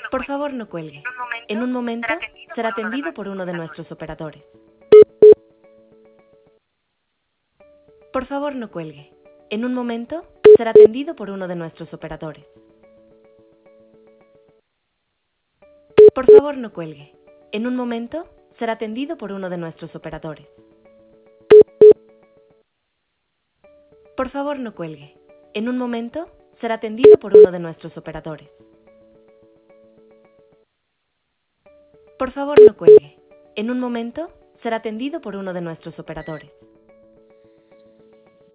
Por favor, no cuelgue. En un momento será atendido por uno de nuestros operadores. Por favor, no cuelgue. En un momento será atendido por uno de nuestros operadores. Por favor, no cuelgue. En un momento será atendido por uno de nuestros operadores. Por favor, no cuelgue. En un momento será atendido por uno de nuestros operadores. Por favor, no cuelgue. En un momento será atendido por uno de nuestros operadores.